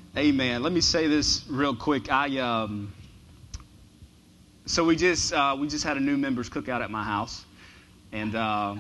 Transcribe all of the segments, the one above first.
Amen. Let me say this real quick. So we just had a new members cookout at my house, and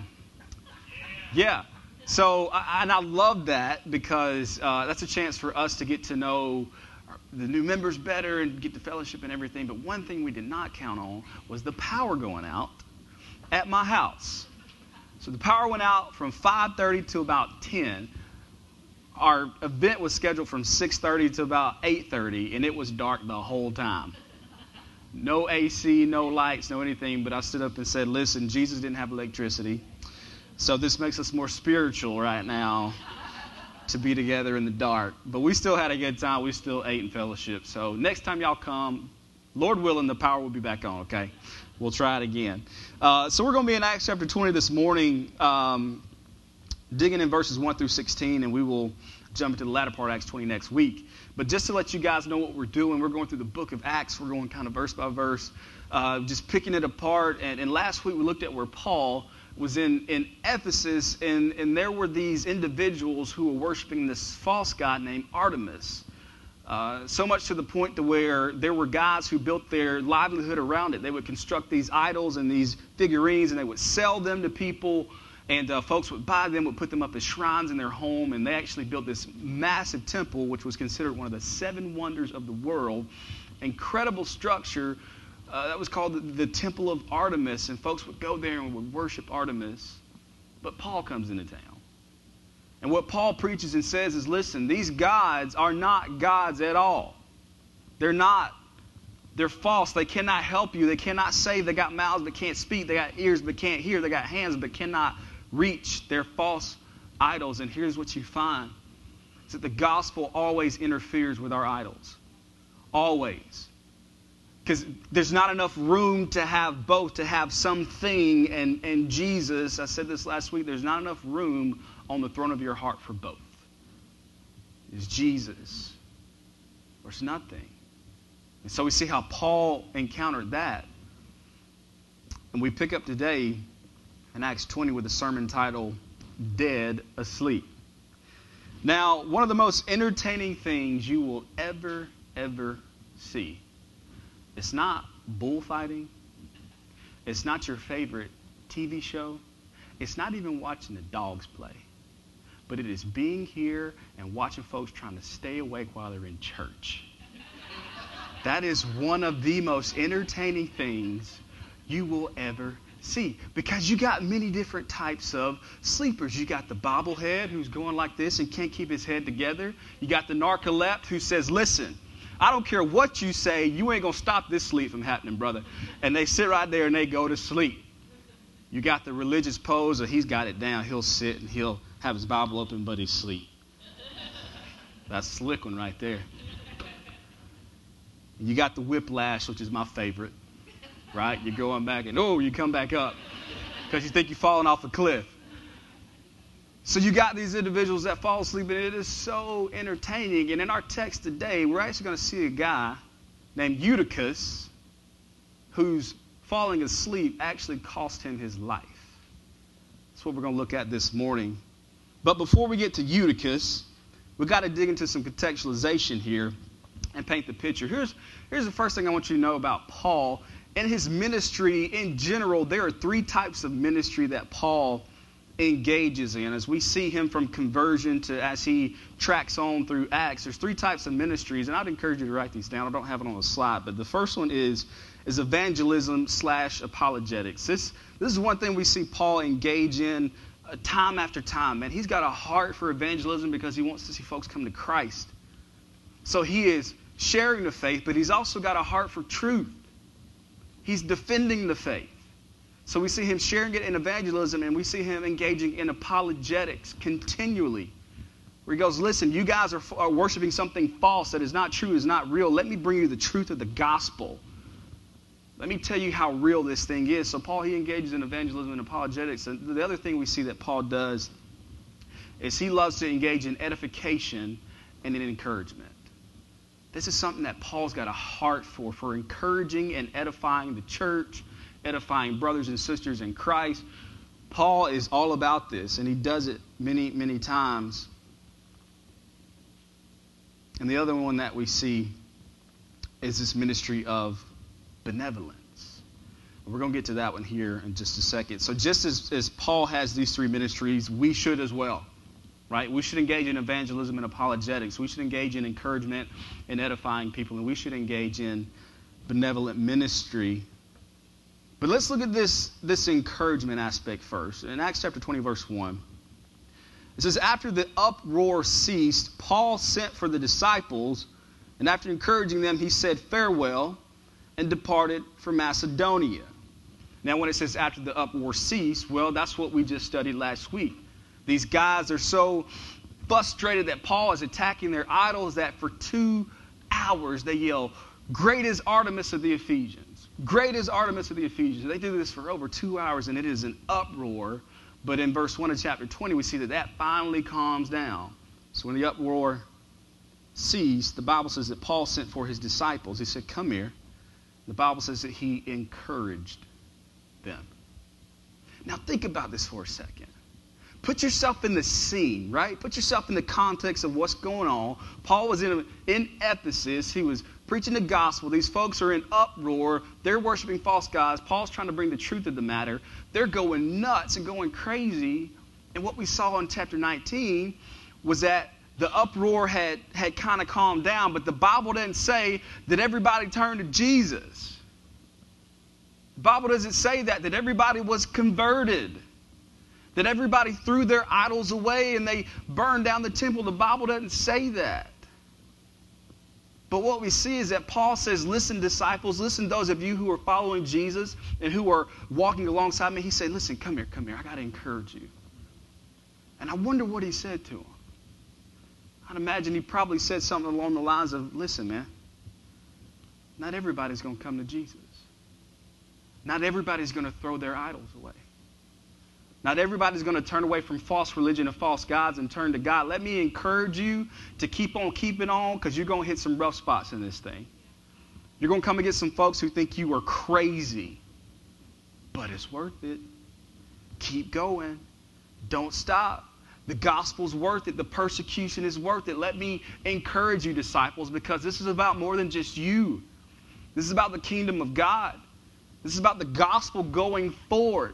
yeah. So I love that because that's a chance for us to get to know the new members better and get the fellowship and everything. But one thing we did not count on was the power going out at my house. So the power went out from 5:30 to about 10. Our event was scheduled from 6:30 to about 8:30, and it was dark the whole time. No AC, no lights, no anything, but I stood up and said, listen, Jesus didn't have electricity, so this makes us more spiritual right now to be together in the dark. But we still had a good time. We still ate in fellowship. So next time y'all come, Lord willing, the power will be back on, okay? We'll try it again. So we're going to be in Acts chapter 20 this morning, digging in verses 1 through 16, and we will jump into the latter part of Acts 20 next week. But just to let you guys know what we're doing, we're going through the book of Acts. We're going kind of verse by verse, just picking it apart. And last week we looked at where Paul was in Ephesus, and there were these individuals who were worshiping this false god named Artemis. So much to the point to where there were guys who built their livelihood around it. They would construct these idols and these figurines, and they would sell them to people. And folks would buy them, would put them up as shrines in their home, and they actually built this massive temple, which was considered one of the 7 wonders of the world. Incredible structure that was called the Temple of Artemis, and folks would go there and would worship Artemis. But Paul comes into town. And what Paul preaches and says is, listen, these gods are not gods at all. They're not. They're false. They cannot help you. They cannot save. They got mouths but can't speak. They got ears but can't hear. They got hands but cannot reach. They're false idols. And here's what you find. Is that the gospel always interferes with our idols. Always. Because there's not enough room to have both, to have something and Jesus. I said this last week. There's not enough room on the throne of your heart for both. It's Jesus or it's nothing. And so we see how Paul encountered that. And we pick up today in Acts 20 with a sermon titled, Dead Asleep. Now, one of the most entertaining things you will ever see, it's not bullfighting. It's not your favorite TV show. It's not even watching the dogs play. But it is being here and watching folks trying to stay awake while they're in church. That is one of the most entertaining things you will ever see. Because you got many different types of sleepers. You got the bobblehead who's going like this and can't keep his head together. You got the narcoleptic who says, listen, I don't care what you say, you ain't going to stop this sleep from happening, brother. And they sit right there and they go to sleep. You got the religious pose, or he's got it down. He'll sit and he'll have his Bible open, but he's asleep. That's a slick one right there. You got the whiplash, which is my favorite, right? You're going back and, you come back up because you think you're falling off a cliff. So you got these individuals that fall asleep, and it is so entertaining. And in our text today, we're actually going to see a guy named Eutychus whose falling asleep actually cost him his life. That's what we're going to look at this morning. But before we get to Eutychus, we've got to dig into some contextualization here and paint the picture. Here's the first thing I want you to know about Paul. In his ministry in general, there are 3 types of ministry that Paul engages in. As we see him from conversion to as he tracks on through Acts, there's 3 types of ministries, and I'd encourage you to write these down. I don't have it on the slide, but the first one is evangelism / apologetics. This is one thing we see Paul engage in time after time. Man, he's got a heart for evangelism because he wants to see folks come to Christ. So he is sharing the faith, but he's also got a heart for truth. He's defending the faith. So we see him sharing it in evangelism, and we see him engaging in apologetics continually. Where he goes, listen, you guys are worshiping something false that is not true, is not real. Let me bring you the truth of the gospel. Let me tell you how real this thing is. So Paul, he engages in evangelism and apologetics. And the other thing we see that Paul does is he loves to engage in edification and in encouragement. This is something that Paul's got a heart for encouraging and edifying the church, edifying brothers and sisters in Christ. Paul is all about this, and he does it many, many times. And the other one that we see is this ministry of benevolence. We're going to get to that one here in just a second. So just as Paul has these three ministries, we should as well, right? We should engage in evangelism and apologetics. We should engage in encouragement and edifying people. And we should engage in benevolent ministry. But let's look at this encouragement aspect first. In Acts chapter 20, verse 1, it says, after the uproar ceased, Paul sent for the disciples, and after encouraging them, he said farewell and departed for Macedonia. Now, when it says after the uproar ceased, well, that's what we just studied last week. These guys are so frustrated that Paul is attacking their idols that for 2 hours they yell, "Great is Artemis of the Ephesians. Great is Artemis of the Ephesians." They do this for over 2 hours, and it is an uproar. But in verse 1 of chapter 20, we see that finally calms down. So when the uproar ceased, the Bible says that Paul sent for his disciples. He said, "Come here." The Bible says that he encouraged them. Now think about this for a second. Put yourself in the scene, right? Put yourself in the context of what's going on. Paul was in Ephesus. He was preaching the gospel. These folks are in uproar. They're worshiping false gods. Paul's trying to bring the truth of the matter. They're going nuts and going crazy. And what we saw in chapter 19 was that the uproar had kind of calmed down, but the Bible didn't say that everybody turned to Jesus. The Bible doesn't say that everybody was converted, that everybody threw their idols away and they burned down the temple. The Bible doesn't say that. But what we see is that Paul says, listen, disciples, listen, those of you who are following Jesus and who are walking alongside me. He said, listen, come here. I got to encourage you. And I wonder what he said to them. I'd imagine he probably said something along the lines of, listen, man, not everybody's going to come to Jesus. Not everybody's going to throw their idols away. Not everybody's going to turn away from false religion and false gods and turn to God. Let me encourage you to keep on keeping on, because you're going to hit some rough spots in this thing. You're going to come against some folks who think you are crazy. But it's worth it. Keep going. Don't stop. The gospel's worth it. The persecution is worth it. Let me encourage you, disciples, because this is about more than just you. This is about the kingdom of God. This is about the gospel going forward.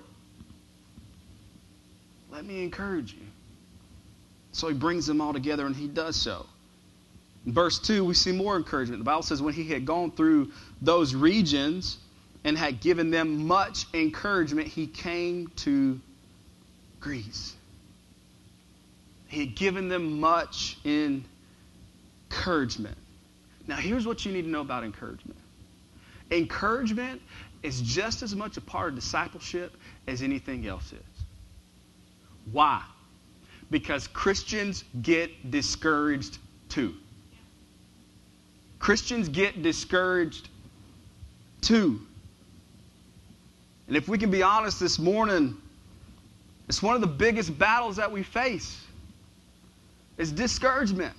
Let me encourage you. So he brings them all together, and he does so. In verse 2, we see more encouragement. The Bible says when he had gone through those regions and had given them much encouragement, he came to Greece. He had given them much encouragement. Now, here's what you need to know about encouragement. Encouragement is just as much a part of discipleship as anything else is. Why? Because Christians get discouraged too. Christians get discouraged too. And if we can be honest this morning, it's one of the biggest battles that we face. It's discouragement.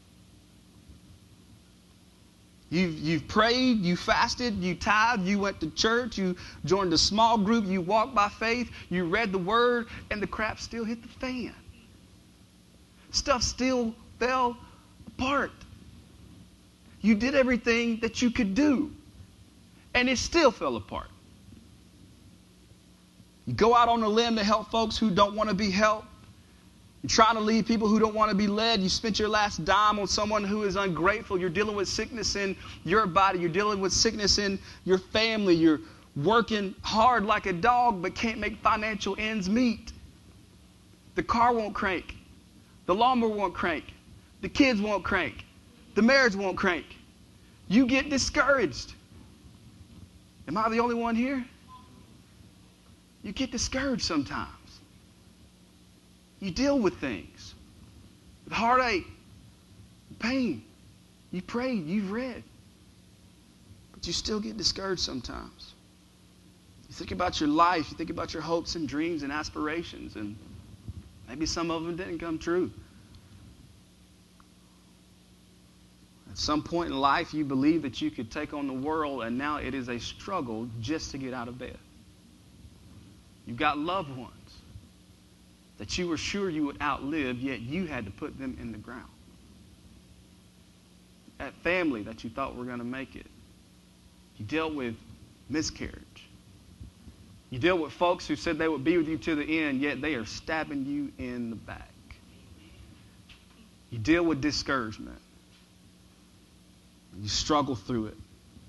You've prayed, you fasted, you tithed, you went to church, you joined a small group, you walked by faith, you read the word, and the crap still hit the fan. Stuff still fell apart. You did everything that you could do, and it still fell apart. You go out on a limb to help folks who don't want to be helped. You're trying to lead people who don't want to be led. You spent your last dime on someone who is ungrateful. You're dealing with sickness in your body. You're dealing with sickness in your family. You're working hard like a dog but can't make financial ends meet. The car won't crank. The lawnmower won't crank. The kids won't crank. The marriage won't crank. You get discouraged. Am I the only one here? You get discouraged sometimes. You deal with things, with heartache, pain. You prayed, you've read, but you still get discouraged sometimes. You think about your life, you think about your hopes and dreams and aspirations, and maybe some of them didn't come true. At some point in life, you believe that you could take on the world, and now it is a struggle just to get out of bed. You've got loved ones that you were sure you would outlive, yet you had to put them in the ground. that family that you thought were going to make it. You dealt with miscarriage. You deal with folks who said they would be with you to the end, yet they are stabbing you in the back. You deal with discouragement. You struggle through it.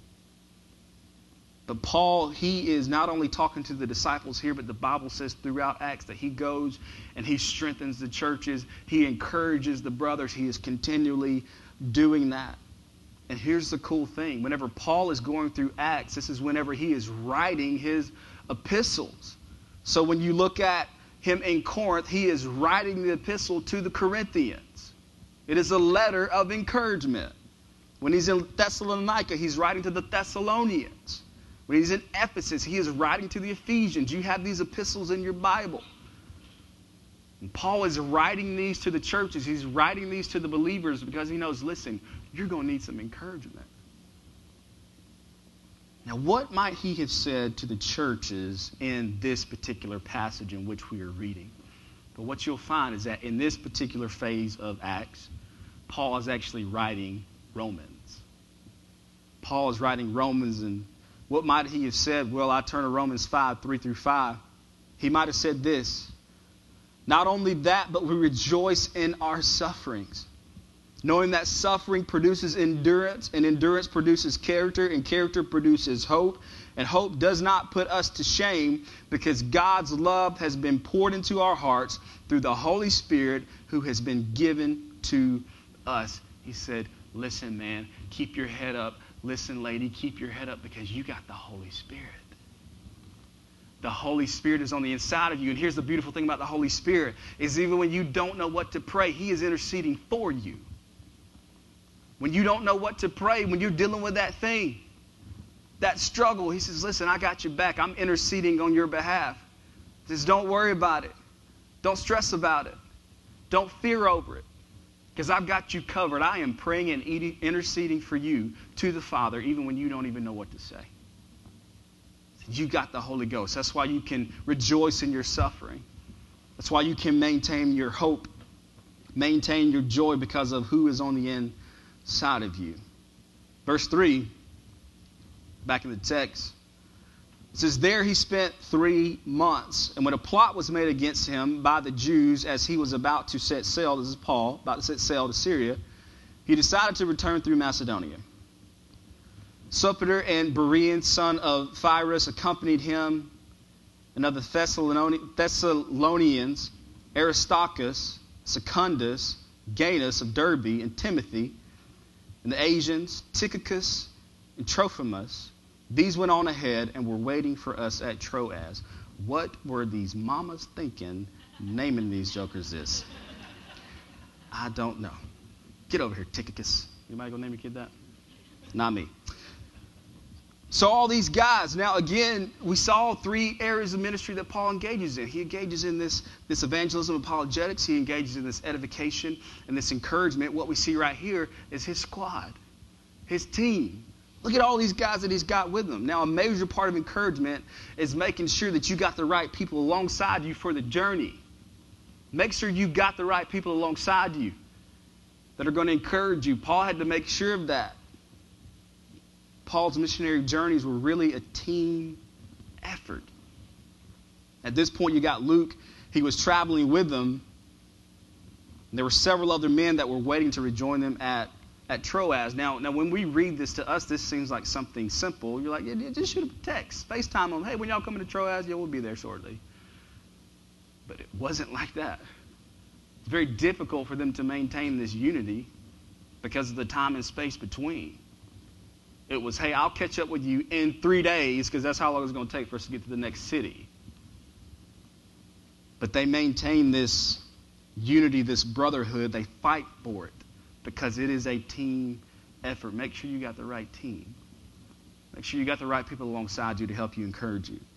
But Paul, he is not only talking to the disciples here, but the Bible says throughout Acts that he goes and he strengthens the churches. He encourages the brothers. He is continually doing that. And here's the cool thing. Whenever Paul is going through Acts, this is whenever he is writing his epistles. So when you look at him in Corinth, he is writing the epistle to the Corinthians. It is a letter of encouragement. When he's in Thessalonica, he's writing to the Thessalonians. When he's in Ephesus, he is writing to the Ephesians. You have these epistles in your Bible. And Paul is writing these to the churches. He's writing these to the believers because he knows, listen, you're going to need some encouragement. Now, what might he have said to the churches in this particular passage in which we are reading? But what you'll find is that in this particular phase of Acts, Paul is actually writing Romans. Paul is writing Romans, and what might he have said? Well, I turn to Romans 5, 3 through 5. He might have said this. Not only that, but we rejoice in our sufferings, knowing that suffering produces endurance, and endurance produces character, and character produces hope. And hope does not put us to shame, because God's love has been poured into our hearts through the Holy Spirit who has been given to us. He said, listen, man, keep your head up. Listen, lady, keep your head up because you got the Holy Spirit. The Holy Spirit is on the inside of you. And here's the beautiful thing about the Holy Spirit is even when you don't know what to pray, he is interceding for you. When you don't know what to pray, when you're dealing with that thing, that struggle, he says, listen, I got your back. I'm interceding on your behalf. He says, don't worry about it. Don't stress about it. Don't fear over it. Because I've got you covered. I am praying and interceding for you to the Father, even when you don't even know what to say. You got the Holy Ghost. That's why you can rejoice in your suffering. That's why you can maintain your hope, maintain your joy because of who is on the inside of you. Verse 3, back in the text, it says, there he spent 3 months. And when a plot was made against him by the Jews as he was about to set sail, this is Paul, about to set sail to Syria, he decided to return through Macedonia. Sopater and Berean, son of Pyrrhus, accompanied him, and of the Thessalonians, Aristarchus, Secundus, Gaius of Derbe, and Timothy, and the Asians, Tychicus, and Trophimus. These went on ahead and were waiting for us at Troas. What were these mamas thinking naming these jokers this? I don't know. Get over here, Tychicus. Anybody gonna name your kid that? Not me. So all these guys, now again, we saw 3 areas of ministry that Paul engages in. He engages in this evangelism, apologetics. He engages in this edification and this encouragement. What we see right here is his squad, his team. Look at all these guys that he's got with him. Now, a major part of encouragement is making sure that you got the right people alongside you for the journey. Make sure you've got the right people alongside you that are going to encourage you. Paul had to make sure of that. Paul's missionary journeys were really a team effort. At this point, you got Luke. He was traveling with them. And there were several other men that were waiting to rejoin them at Troas. Now, when we read this to us, this seems like something simple. You're like, yeah, just shoot a text, FaceTime them. Hey, when y'all coming to Troas? Yeah, we'll be there shortly. But it wasn't like that. It's very difficult for them to maintain this unity because of the time and space between. It was, hey, I'll catch up with you in 3 days because that's how long it's going to take for us to get to the next city. But they maintain this unity, this brotherhood. They fight for it because it is a team effort. Make sure you got the right team. Make sure you got the right people alongside you to help encourage you.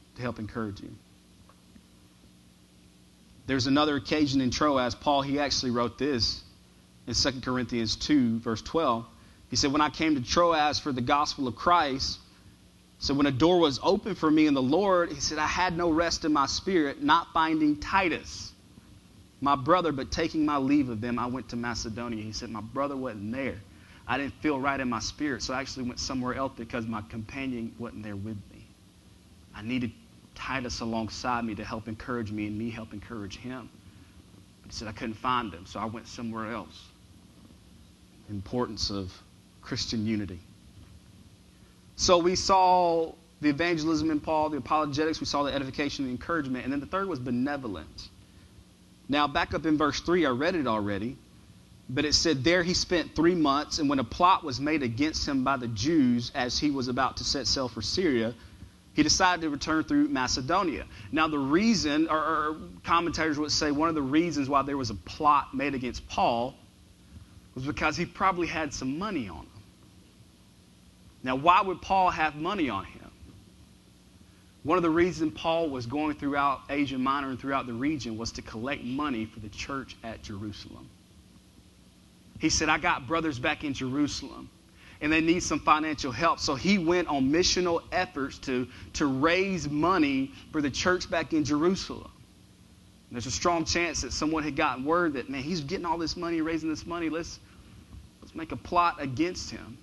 There's another occasion in Troas. Paul, he actually wrote this in 2 Corinthians 2, verse 12. He said, when I came to Troas for the gospel of Christ, so when a door was open for me in the Lord, he said, I had no rest in my spirit, not finding Titus, my brother, but taking my leave of them, I went to Macedonia. He said, my brother wasn't there. I didn't feel right in my spirit, so I actually went somewhere else because my companion wasn't there with me. I needed Titus alongside me to help encourage me and me help encourage him. But he said I couldn't find him, so I went somewhere else. The importance of Christian unity. So we saw the evangelism in Paul, the apologetics, we saw the edification, the encouragement, and then the third was benevolence. Now, back up in verse 3, I read it already, but it said, there he spent 3 months, and when a plot was made against him by the Jews as he was about to set sail for Syria, he decided to return through Macedonia. Now, the reason, or commentators would say one of the reasons why there was a plot made against Paul was because he probably had some money on him. Now, why would Paul have money on him? One of the reasons Paul was going throughout Asia Minor and throughout the region was to collect money for the church at Jerusalem. He said, I got brothers back in Jerusalem, and they need some financial help. So he went on missional efforts to raise money for the church back in Jerusalem. And there's a strong chance that someone had gotten word that, man, he's getting all this money, raising this money. Let's make a plot against him.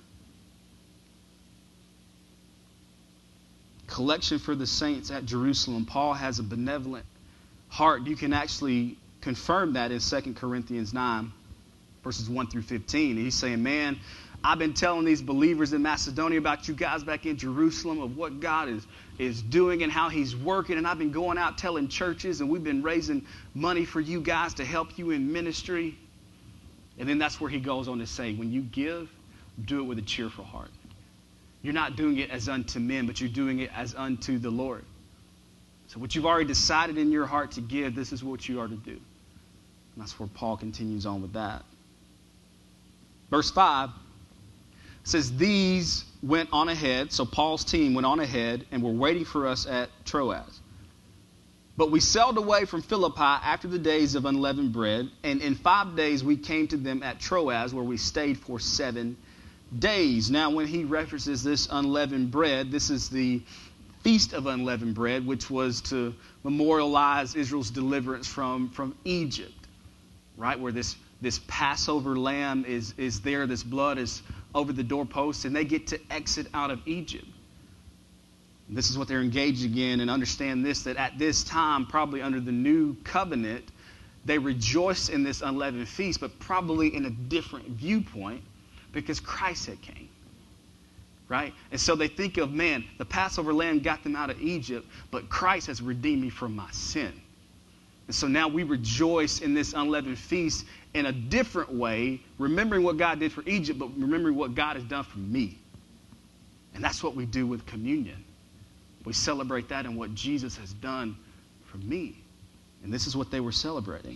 Collection for the saints at Jerusalem. Paul has a benevolent heart. You can actually confirm that in 2 Corinthians 9, verses 1 through 15. And he's saying, man, I've been telling these believers in Macedonia about you guys back in Jerusalem, of what God is doing and how he's working. And I've been going out telling churches, and we've been raising money for you guys to help you in ministry. And then that's where he goes on to say, when you give, do it with a cheerful heart. You're not doing it as unto men, but you're doing it as unto the Lord. So what you've already decided in your heart to give, this is what you are to do. And that's where Paul continues on with that. Verse 5 says, these went on ahead, so Paul's team went on ahead and were waiting for us at Troas. But we sailed away from Philippi after the days of unleavened bread, and in 5 days we came to them at Troas, where we stayed for 7 days. Now, when he references this unleavened bread, this is the Feast of Unleavened Bread, which was to memorialize Israel's deliverance from Egypt, right? Where this Passover lamb is there, this blood is over the doorpost, and they get to exit out of Egypt. And this is what they're engaging in, and understand this, that at this time, probably under the new covenant, they rejoiced in this unleavened feast, but probably in a different viewpoint, because Christ had came, right? And so they think of, man, the Passover lamb got them out of Egypt, but Christ has redeemed me from my sin. And so now we rejoice in this unleavened feast in a different way, remembering what God did for Egypt, but remembering what God has done for me. And that's what we do with communion. We celebrate that and what Jesus has done for me. And this is what they were celebrating.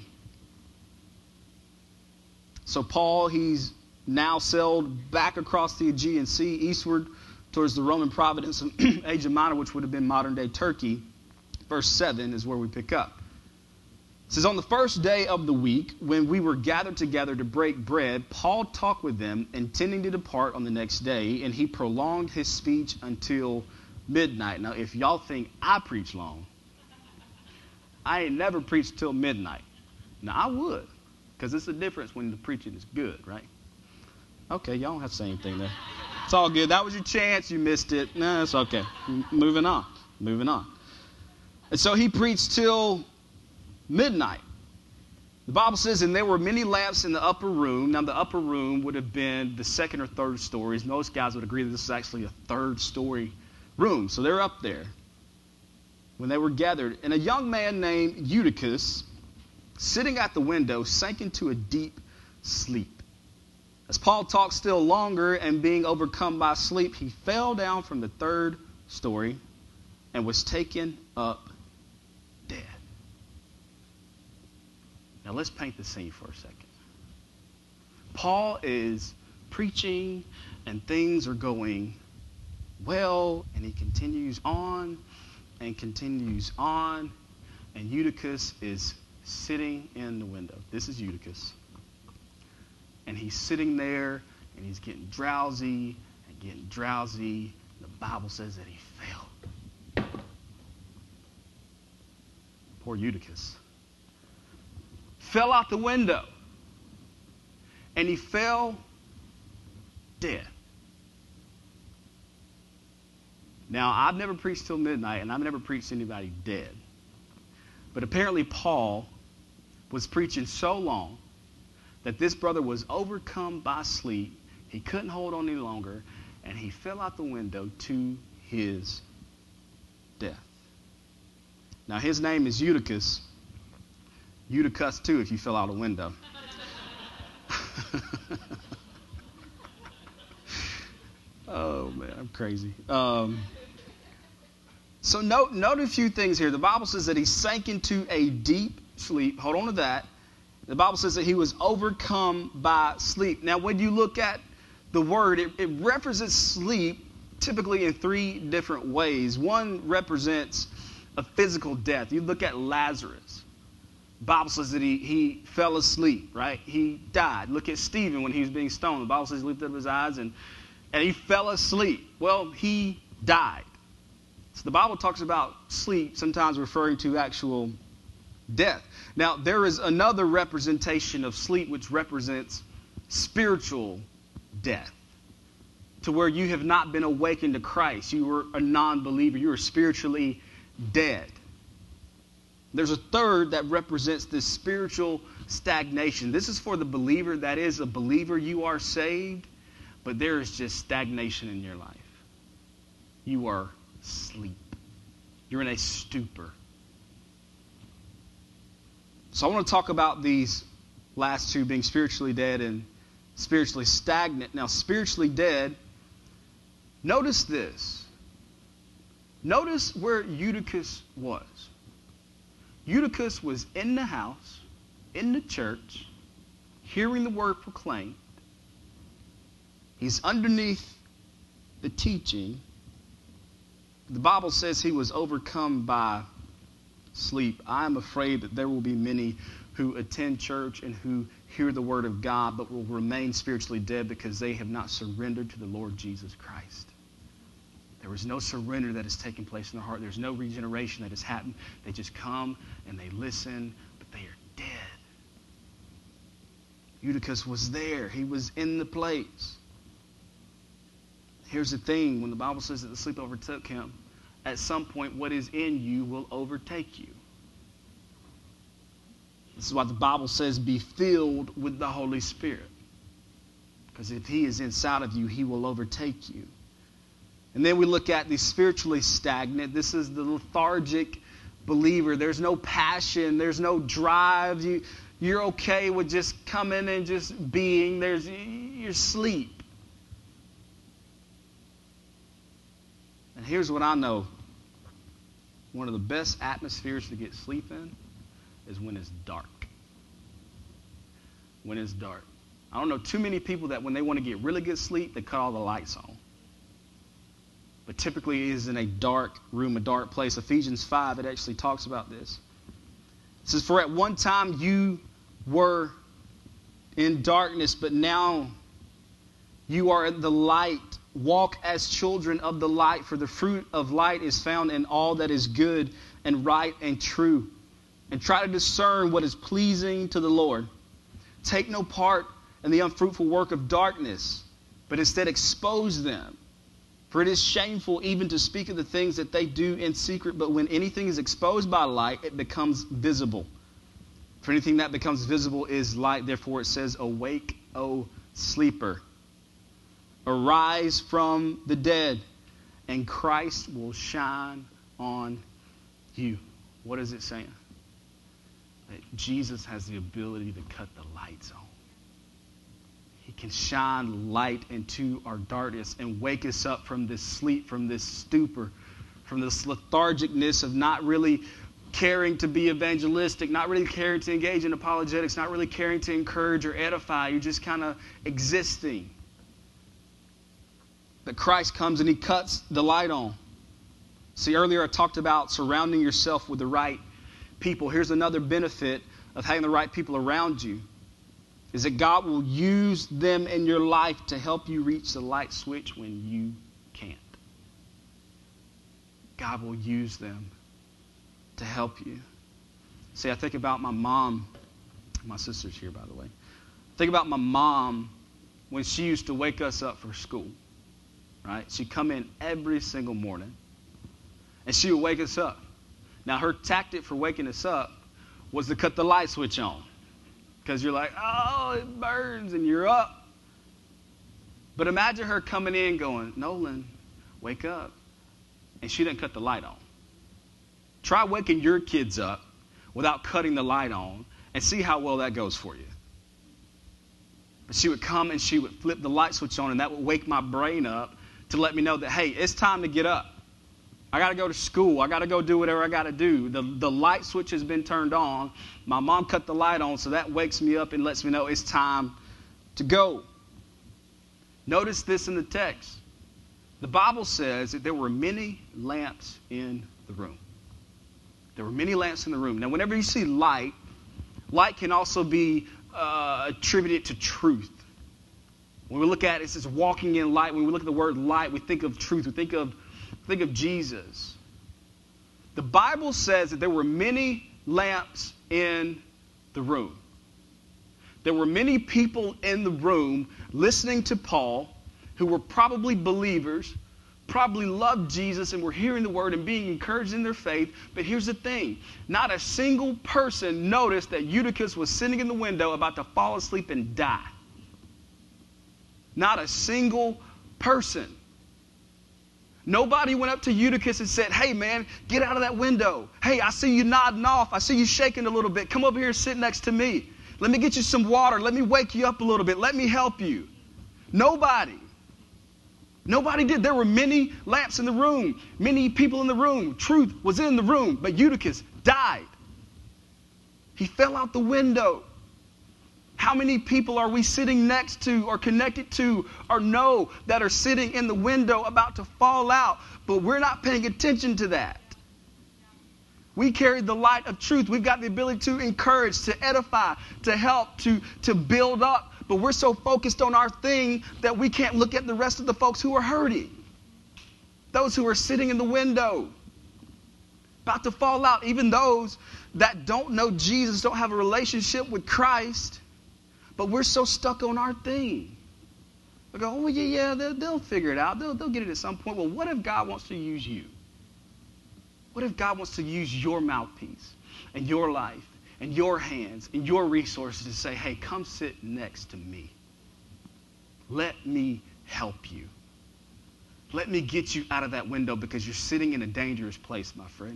So Paul, he's now sailed back across the Aegean Sea eastward towards the Roman province of Asia Minor, which would have been modern-day Turkey. Verse 7 is where we pick up. It says, on the first day of the week, when we were gathered together to break bread, Paul talked with them, intending to depart on the next day, and he prolonged his speech until midnight. Now, if y'all think I preach long, I ain't never preached till midnight. Now, I would, because it's a difference when the preaching is good, right? Okay, y'all don't have to say anything there. It's all good. That was your chance. You missed it. No, it's okay. Moving on. And so he preached till midnight. The Bible says, and there were many lamps in the upper room. Now, the upper room would have been the second or third stories. Most guys would agree that this is actually a third-story room. So they're up there when they were gathered. And a young man named Eutychus, sitting at the window, sank into a deep sleep. As Paul talked still longer, and being overcome by sleep, he fell down from the third story and was taken up dead. Now let's paint the scene for a second. Paul is preaching and things are going well, and he continues on and continues on, and Eutychus is sitting in the window. This is Eutychus. And he's sitting there, and he's getting drowsy and getting drowsy. The Bible says that he fell. Poor Eutychus. Fell out the window. And he fell dead. Now, I've never preached till midnight, and I've never preached anybody dead. But apparently Paul was preaching so long that this brother was overcome by sleep. He couldn't hold on any longer, and he fell out the window to his death. Now, his name is Eutychus. Eutychus, too, if you fell out a window. Oh, man, I'm crazy. So note a few things here. The Bible says that he sank into a deep sleep. Hold on to that. The Bible says that he was overcome by sleep. Now, when you look at the word, it represents sleep typically in three different ways. One represents a physical death. You look at Lazarus. The Bible says that he fell asleep, right? He died. Look at Stephen when he was being stoned. The Bible says he lifted up his eyes and he fell asleep. Well, he died. So the Bible talks about sleep, sometimes referring to actual death. Now, there is another representation of sleep which represents spiritual death, to where you have not been awakened to Christ. You were a non-believer. You were spiritually dead. There's a third that represents this spiritual stagnation. This is for the believer. That is, a believer, you are saved, but there is just stagnation in your life. You are asleep. You're in a stupor. So I want to talk about these last two, being spiritually dead and spiritually stagnant. Now, spiritually dead, notice this. Notice where Eutychus was. Eutychus was in the house, in the church, hearing the word proclaimed. He's underneath the teaching. The Bible says he was overcome by sleep. I am afraid that there will be many who attend church and who hear the word of God but will remain spiritually dead because they have not surrendered to the Lord Jesus Christ. There is no surrender that has taken place in their heart. There's no regeneration that has happened. They just come and they listen, but they are dead. Eutychus was there. He was in the place. Here's the thing. When the Bible says that the sleep overtook him, at some point what is in you will overtake you. This is why the Bible says be filled with the Holy Spirit. Because if he is inside of you, he will overtake you. And then we look at the spiritually stagnant. This is the lethargic believer. There's no passion. There's no drive. You're okay with just coming and just being. You're asleep. And here's what I know. One of the best atmospheres to get sleep in is when it's dark. When it's dark. I don't know too many people that when they want to get really good sleep, they cut all the lights on. But typically it is in a dark room, a dark place. Ephesians 5, it actually talks about this. It says, for at one time you were in darkness, but now you are at the light. Walk as children of the light, for the fruit of light is found in all that is good and right and true. And try to discern what is pleasing to the Lord. Take no part in the unfruitful work of darkness, but instead expose them. For it is shameful even to speak of the things that they do in secret, but when anything is exposed by light, it becomes visible. For anything that becomes visible is light. Therefore it says, awake, O sleeper. Arise from the dead, and Christ will shine on you. What is it saying? That Jesus has the ability to cut the lights on. He can shine light into our darkness and wake us up from this sleep, from this stupor, from this lethargicness of not really caring to be evangelistic, not really caring to engage in apologetics, not really caring to encourage or edify. You're just kind of existing. That Christ comes and he cuts the light on. See, earlier I talked about surrounding yourself with the right people. Here's another benefit of having the right people around you, is that God will use them in your life to help you reach the light switch when you can't. God will use them to help you. See, I think about my mom. My sister's here, by the way. I think about my mom when she used to wake us up for school, right? She'd come in every single morning, and she would wake us up. Now, her tactic for waking us up was to cut the light switch on, because you're like, oh, it burns, and you're up. But imagine her coming in going, Nolan, wake up. And she didn't cut the light on. Try waking your kids up without cutting the light on and see how well that goes for you. But she would come and she would flip the light switch on, and that would wake my brain up to let me know that, hey, it's time to get up. I got to go to school. I got to go do whatever I got to do. The light switch has been turned on. My mom cut the light on, so that wakes me up and lets me know it's time to go. Notice this in the text. The Bible says that there were many lamps in the room. There were many lamps in the room. Now, whenever you see light, light can also be attributed to truth. When we look at it, it says walking in light. When we look at the word light, we think of truth. We think of Jesus. The Bible says that there were many lamps in the room. There were many people in the room listening to Paul who were probably believers, probably loved Jesus and were hearing the word and being encouraged in their faith. But here's the thing. Not a single person noticed that Eutychus was sitting in the window about to fall asleep and die. Not a single person. Nobody went up to Eutychus and said, hey, man, get out of that window. Hey, I see you nodding off. I see you shaking a little bit. Come over here and sit next to me. Let me get you some water. Let me wake you up a little bit. Let me help you. Nobody did. There were many lamps in the room, many people in the room. Truth was in the room, but Eutychus died. He fell out the window. How many people are we sitting next to or connected to or know that are sitting in the window about to fall out, but we're not paying attention to that? We carry the light of truth. We've got the ability to encourage, to edify, to help, to build up. But we're so focused on our thing that we can't look at the rest of the folks who are hurting. Those who are sitting in the window, about to fall out. Even those that don't know Jesus, don't have a relationship with Christ. But we're so stuck on our thing. We go, oh, yeah, they'll figure it out. They'll get it at some point. Well, what if God wants to use you? What if God wants to use your mouthpiece and your life and your hands and your resources to say, hey, come sit next to me. Let me help you. Let me get you out of that window because you're sitting in a dangerous place, my friend.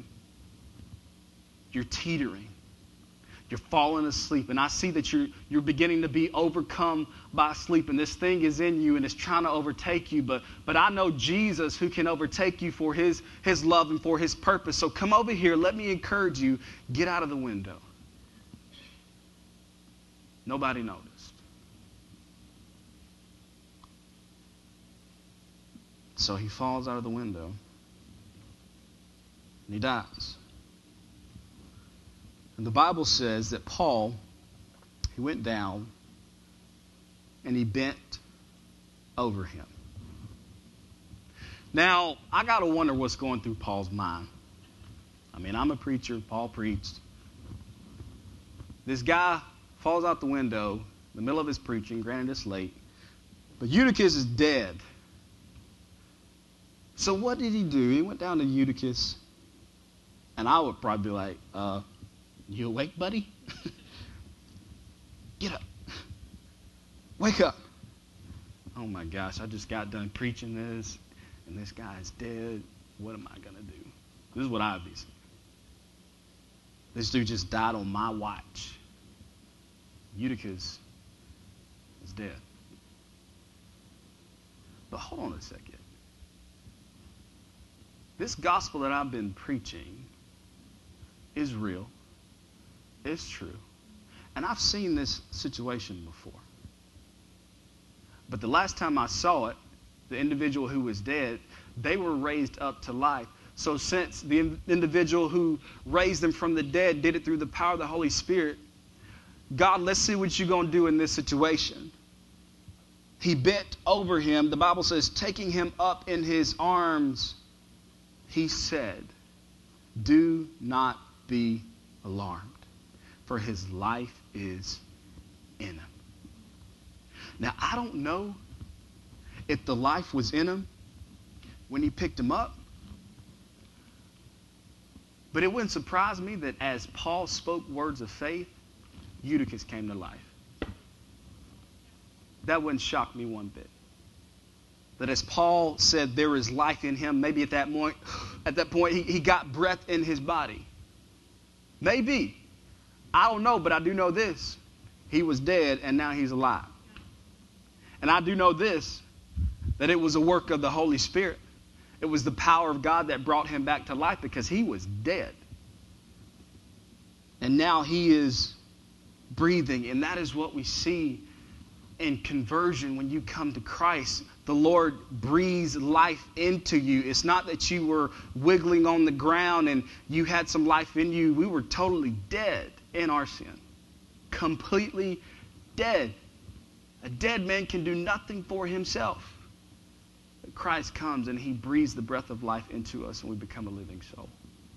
You're teetering. You're falling asleep. And I see that you're beginning to be overcome by sleep. And this thing is in you and it's trying to overtake you. But I know Jesus who can overtake you for his love and for his purpose. So come over here. Let me encourage you. Get out of the window. Nobody noticed. So he falls out of the window. And he dies. And the Bible says that Paul, he went down and he bent over him. Now, I got to wonder what's going through Paul's mind. I mean, I'm a preacher. Paul preached. This guy falls out the window in the middle of his preaching. Granted, it's late. But Eutychus is dead. So what did he do? He went down to Eutychus. And I would probably be like, you awake, buddy? Get up. Wake up. Oh my gosh, I just got done preaching this, and this guy is dead. What am I going to do? This is what I'd be saying. This dude just died on my watch. Eutychus is dead. But hold on a second. This gospel that I've been preaching is real. It's true. And I've seen this situation before. But the last time I saw it, the individual who was dead, they were raised up to life. So since the individual who raised them from the dead did it through the power of the Holy Spirit, God, let's see what you're going to do in this situation. He bent over him. The Bible says, taking him up in his arms, he said, do not be alarmed, for his life is in him. Now, I don't know if the life was in him when he picked him up, but it wouldn't surprise me that as Paul spoke words of faith, Eutychus came to life. That wouldn't shock me one bit. That as Paul said there is life in him, maybe at that point he got breath in his body. Maybe. I don't know, but I do know this. He was dead and now he's alive. And I do know this, that it was a work of the Holy Spirit. It was the power of God that brought him back to life because he was dead. And now he is breathing. And that is what we see in conversion when you come to Christ. The Lord breathes life into you. It's not that you were wiggling on the ground and you had some life in you. We were totally dead in our sin. Completely dead. A dead man can do nothing for himself. But Christ comes and he breathes the breath of life into us and we become a living soul.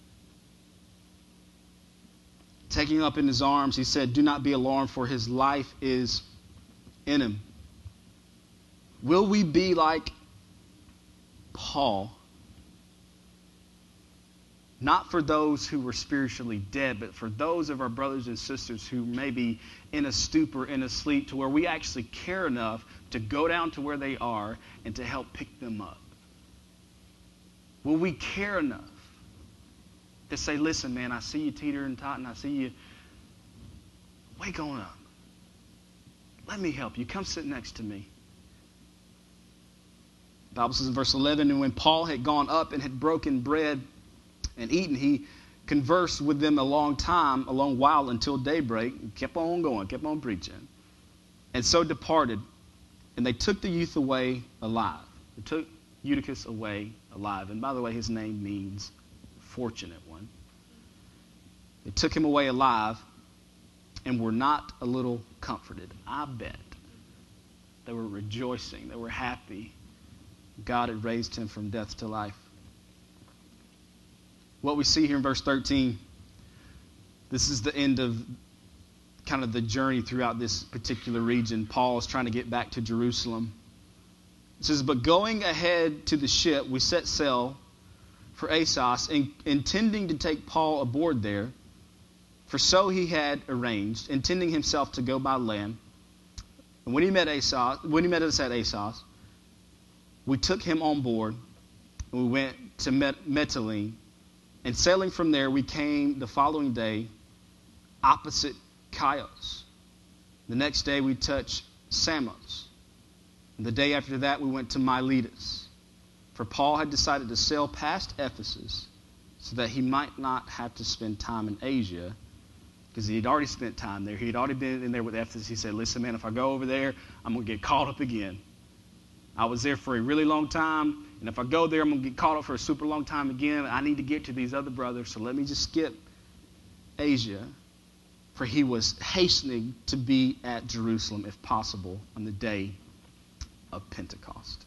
Taking him up in his arms, he said, "Do not be alarmed, for his life is in him." Will we be like Paul? Not for those who were spiritually dead, but for those of our brothers and sisters who may be in a stupor, in a sleep, to where we actually care enough to go down to where they are and to help pick them up. Will we care enough to say, "Listen, man, I see you teetering and totting. I see you. Wake on up. Let me help you. Come sit next to me." The Bible says in verse 11, "And when Paul had gone up and had broken bread and eaten, he conversed with them a long while until daybreak." He kept on going, kept on preaching. "And so departed, and they took the youth away alive." They took Eutychus away alive. And by the way, his name means fortunate one. They took him away alive and were not a little comforted. I bet they were rejoicing. They were happy. God had raised him from death to life. What we see here in verse 13, this is the end of kind of the journey throughout this particular region. Paul is trying to get back to Jerusalem. It says, "But going ahead to the ship, we set sail for Assos, intending to take Paul aboard there, for so he had arranged, intending himself to go by land. And when he met us at Assos, we took him on board, and we went to Mytilene. And sailing from there, we came the following day opposite Chios. The next day, we touched Samos. And the day after that, we went to Miletus. For Paul had decided to sail past Ephesus so that he might not have to spend time in Asia, because he had already spent time there. He had already been in there with Ephesus. He said, "Listen, man, if I go over there, I'm going to get caught up again. I was there for a really long time, and if I go there, I'm going to get caught up for a super long time again. I need to get to these other brothers, so let me just skip Asia." For he was hastening to be at Jerusalem, if possible, on the day of Pentecost.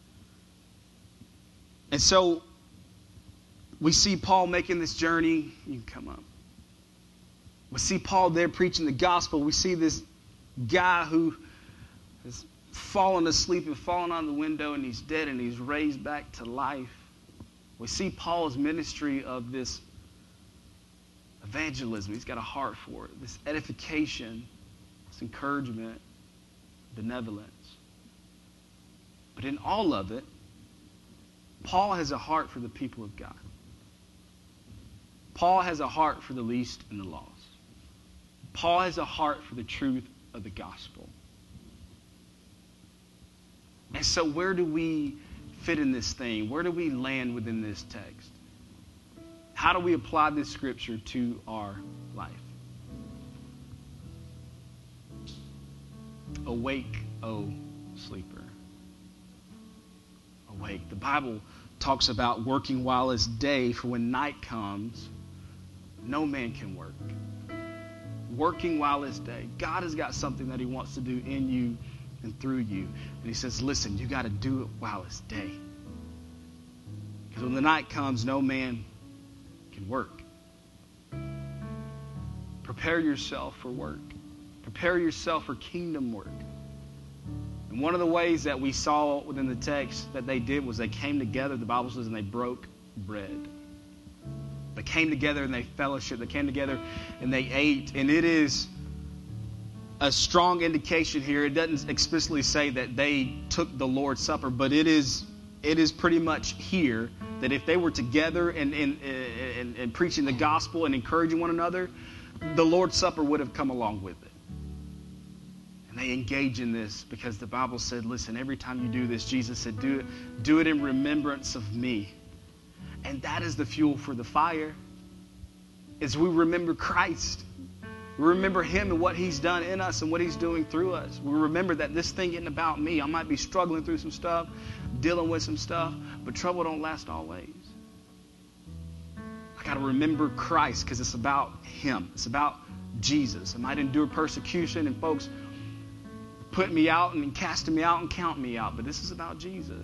And so we see Paul making this journey. You can come up. We see Paul there preaching the gospel. We see this guy who has fallen asleep and fallen out of the window, and he's dead, and he's raised back to life. We see Paul's ministry of this evangelism. He's got a heart for it. This edification, this encouragement, benevolence. But in all of it, Paul has a heart for the people of God. Paul has a heart for the least and the lost. Paul has a heart for the truth of the gospel. And so where do we fit in this thing? Where do we land within this text? How do we apply this scripture to our life? Awake, O sleeper. Awake. The Bible talks about working while it's day, for when night comes, no man can work. Working while it's day. God has got something that he wants to do in you and through you. And he says, listen, you got to do it while it's day. Because when the night comes, no man can work. Prepare yourself for work. Prepare yourself for kingdom work. And one of the ways that we saw within the text that they did was they came together, the Bible says, and they broke bread. They came together and they fellowshiped. They came together and they ate. And it is a strong indication here. It doesn't explicitly say that they took the Lord's Supper, but it is pretty much here that if they were together and preaching the gospel and encouraging one another, the Lord's Supper would have come along with it. And they engage in this because the Bible said, listen, every time you do this, Jesus said, do it in remembrance of me. And that is the fuel for the fire, is we remember Christ. We remember him and what he's done in us and what he's doing through us. We remember that this thing isn't about me. I might be struggling through some stuff, dealing with some stuff, but trouble don't last always. I got to remember Christ because it's about him. It's about Jesus. I might endure persecution and folks put me out and casting me out and count me out, but this is about Jesus.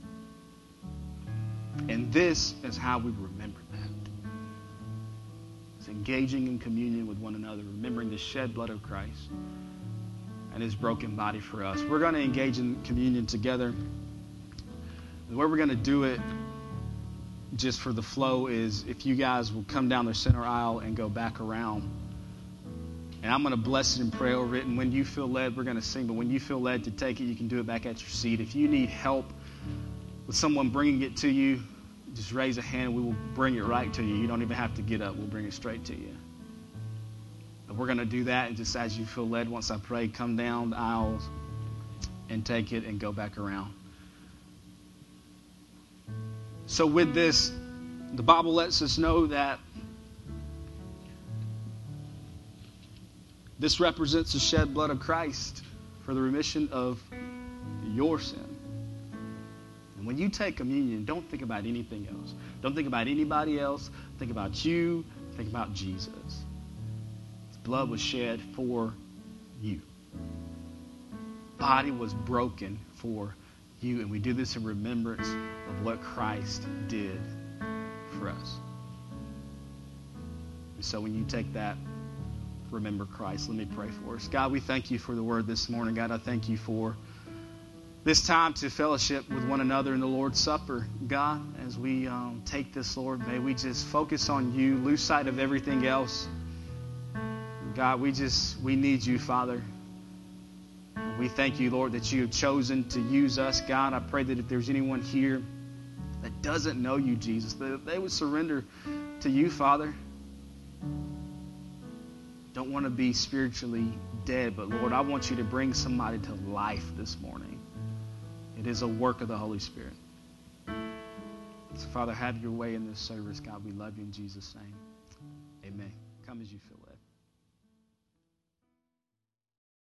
And this is how we remember that. It's engaging in communion with one another, remembering the shed blood of Christ and his broken body for us. We're going to engage in communion together. The way we're going to do it, just for the flow, is if you guys will come down the center aisle and go back around. And I'm going to bless it and pray over it. And when you feel led, we're going to sing. But when you feel led to take it, you can do it back at your seat. If you need help with someone bringing it to you, just raise a hand and we will bring it right to you. You don't even have to get up. We'll bring it straight to you. But we're going to do that, and just as you feel led, once I pray, come down the aisles and take it and go back around. So with this, the Bible lets us know that this represents the shed blood of Christ for the remission of your sin. And when you take communion, don't think about anything else. Don't think about anybody else. Think about you. Think about Jesus. His blood was shed for you. Body was broken for you. And we do this in remembrance of what Christ did for us. And so when you take that, remember Christ. Let me pray for us. God, we thank you for the word this morning. God, I thank you for this time to fellowship with one another in the Lord's Supper. God, as we take this, Lord, may we just focus on you, lose sight of everything else. God, we need you, Father. We thank you, Lord, that you have chosen to use us. God, I pray that if there's anyone here that doesn't know you, Jesus, that they would surrender to you, Father. Don't want to be spiritually dead, but Lord, I want you to bring somebody to life this morning. It is a work of the Holy Spirit. So, Father, have your way in this service. God, we love you in Jesus' name. Amen. Come as you feel led.